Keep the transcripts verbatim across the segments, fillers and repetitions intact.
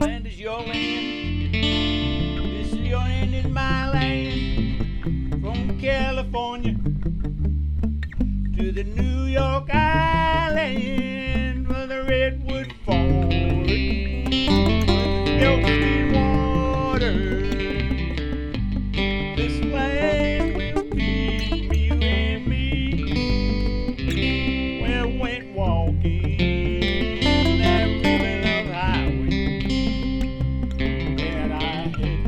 land is your land. This is your land is my land. From California to the New York Island, where the redwood forest, milk sweet water. This land will keep you and me. Well, went walking that river of highway that I had.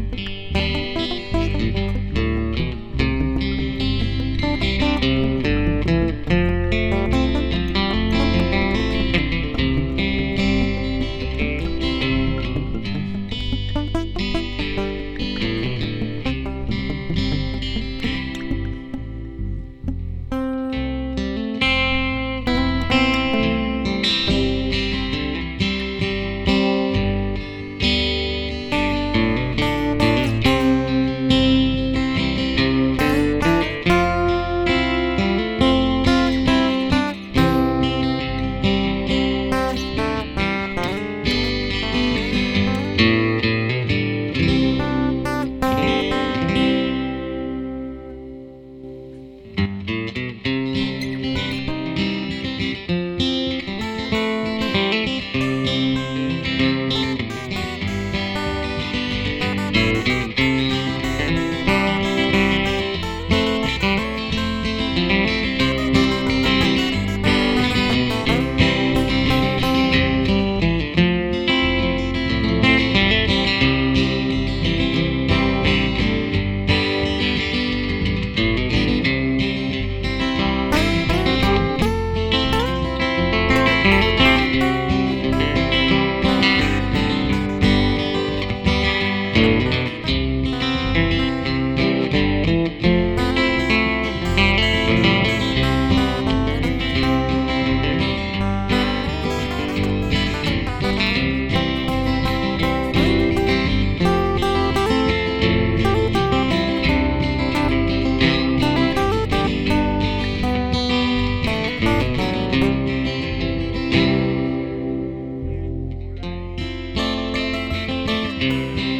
Thank you.